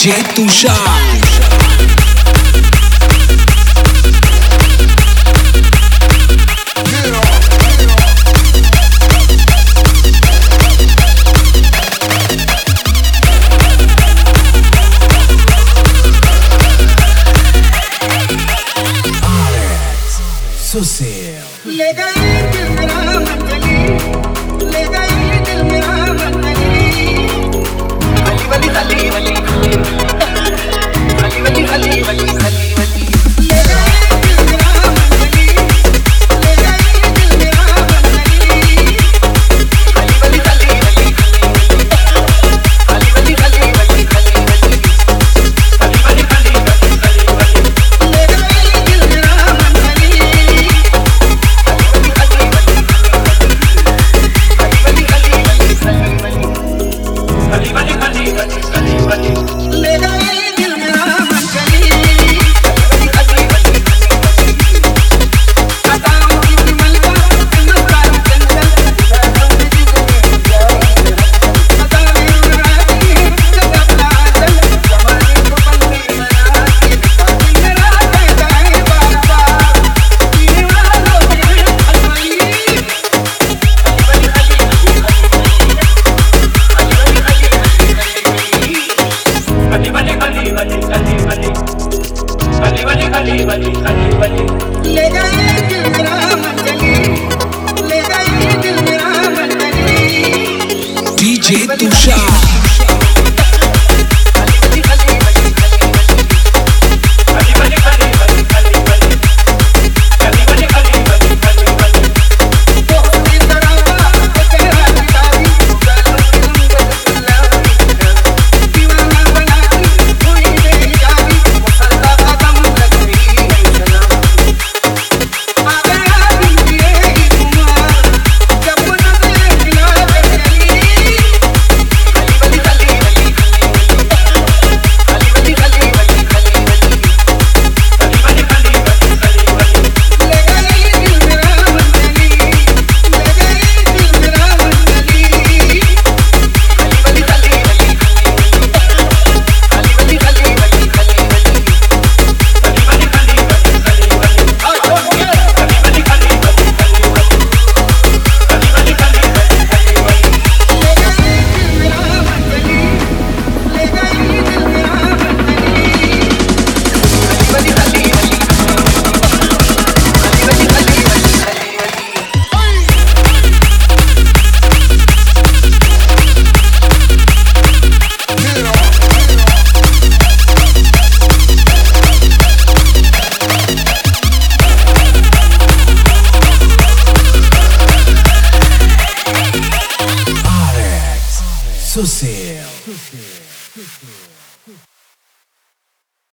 DJ Tushar. ले गई दिल मेरा मंजली, ले गई दिल मेरा मंजली, अली वली अली वली अली वली अली वली अली वली ले गई दिल मेरा मंजली, ले गई दिल मेरा मंजली, अली वली अली वली अली वली अली वली अली वली अली वली अली वली ले गई दिल मेरा मंजली। ले गई दिल मेरा मंजली, आता मुझे मलका मलका चंचल, आता मेरी रानी जगह पागल, जवानी को बंदी बना के मेरा कहता है बाबा, दीवाना मेरे अलवली ले गई दिल मेरा मंजली, ले गई दिल मेरा मंजली। DJ Tushar.